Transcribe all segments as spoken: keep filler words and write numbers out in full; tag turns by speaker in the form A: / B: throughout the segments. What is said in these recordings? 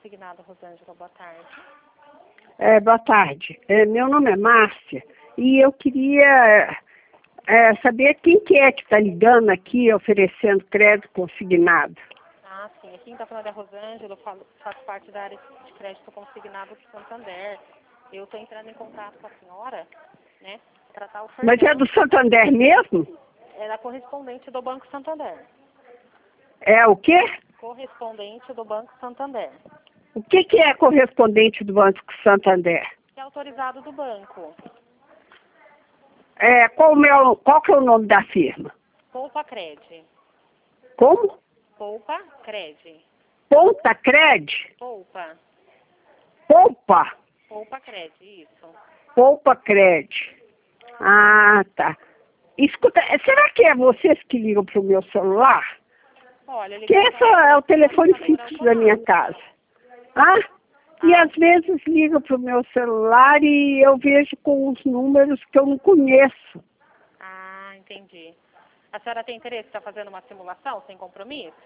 A: consignado, Rosângela, boa tarde.
B: É, boa tarde. É, meu nome é Márcia e eu queria é, saber quem que é que está ligando aqui oferecendo crédito consignado.
A: Ah, sim. Aqui em está falando é a Rosângela, eu falo, faço parte da área de crédito consignado do Santander. Eu estou entrando em contato com a senhora, né, para estar ofertando...
B: Mas é do Santander mesmo?
A: É da correspondente do Banco Santander.
B: É o quê?
A: Correspondente do Banco Santander.
B: O que que é correspondente do Banco Santander?
A: Que é autorizado do banco.
B: É, qual, o meu, qual que é o nome da firma?
A: Poupa Cred.
B: Como?
A: Poupa Cred.
B: Ponta Cred?
A: Poupa.
B: Poupa?
A: Poupa Cred, isso.
B: Poupa Cred. Ah, tá. Escuta, será que é vocês que ligam pro meu celular?
A: Olha,
B: Que esse é o telefone fixo da minha casa. Ah? E às vezes liga pro meu celular e eu vejo com os números que eu não conheço.
A: Ah, entendi. A senhora tem interesse em estar fazendo uma simulação sem compromisso?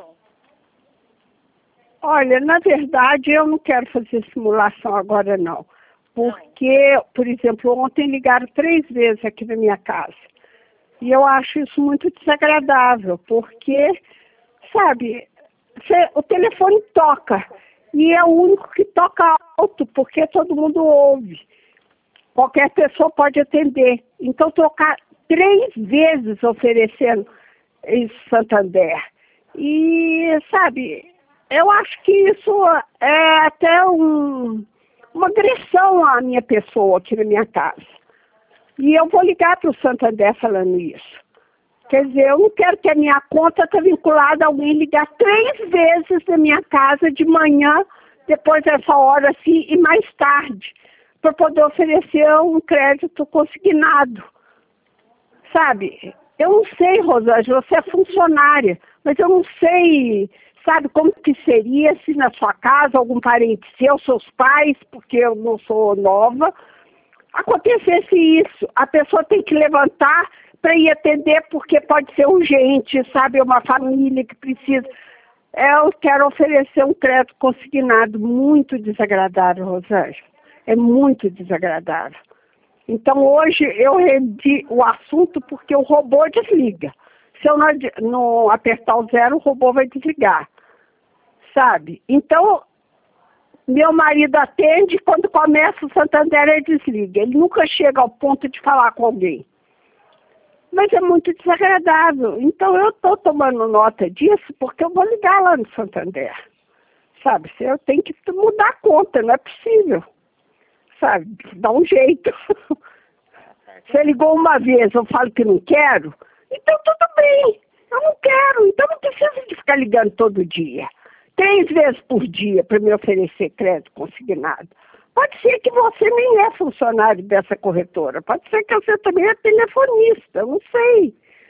B: Olha, na verdade eu não quero fazer simulação agora não. Porque, não. Por exemplo, ontem ligaram três vezes aqui na minha casa. E eu acho isso muito desagradável, porque, sabe, cê, o telefone toca. E é o único que toca alto, porque todo mundo ouve. Qualquer pessoa pode atender. Então, trocar três vezes oferecendo em Santander. E, sabe, eu acho que isso é até um, uma agressão à minha pessoa aqui na minha casa. E eu vou ligar para o Santander falando isso. Quer dizer, eu não quero que a minha conta esteja vinculada a alguém ligar três vezes na minha casa de manhã, depois dessa hora assim, e mais tarde, para poder oferecer um crédito consignado. Sabe, eu não sei, Rosângela, você é funcionária, mas eu não sei, sabe, como que seria se na sua casa, algum parente seu, seus pais, porque eu não sou nova, acontecesse isso. A pessoa tem que levantar para ir atender porque pode ser urgente, sabe, uma família que precisa. Eu quero oferecer um crédito consignado muito desagradável, Rosângela. É muito desagradável. Então hoje eu rendi o assunto porque o robô desliga. Se eu não, não apertar o zero, o robô vai desligar. Sabe? Então, meu marido atende, quando começa o Santander ele desliga. Ele nunca chega ao ponto de falar com alguém. Mas é muito desagradável. Então eu estou tomando nota disso porque eu vou ligar lá no Santander. Sabe, eu tenho que mudar a conta, não é possível. Sabe, dá um jeito. Você ligou uma vez, eu falo que não quero, então tudo bem, eu não quero, então não precisa de ficar ligando todo dia. Três vezes por dia para me oferecer crédito consignado. Pode ser que você nem é funcionário dessa corretora, pode ser que você também é telefonista, eu não sei.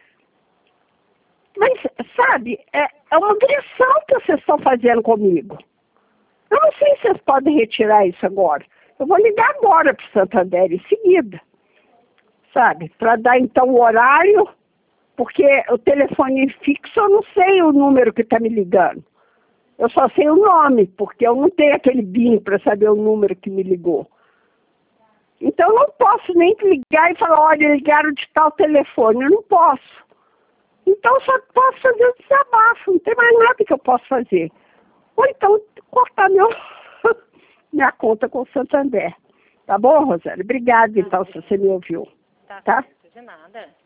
B: Mas, sabe, é, é uma agressão que vocês estão fazendo comigo. Eu não sei se vocês podem retirar isso agora. Eu vou ligar agora para o Santander em seguida, sabe? Para dar então o horário, porque o telefone fixo eu não sei o número que está me ligando. Eu só sei o nome, porque eu não tenho aquele B I M para saber o número que me ligou. Então eu não posso nem ligar e falar, olha, ligaram de tal telefone, eu não posso. Então eu só posso fazer o desabafo, não tem mais nada que eu possa fazer. Ou então cortar meu... minha conta com o Santander. Tá bom, Rosângela? Obrigada, então, se você me ouviu.
A: Tá?
B: Tá?
A: De nada.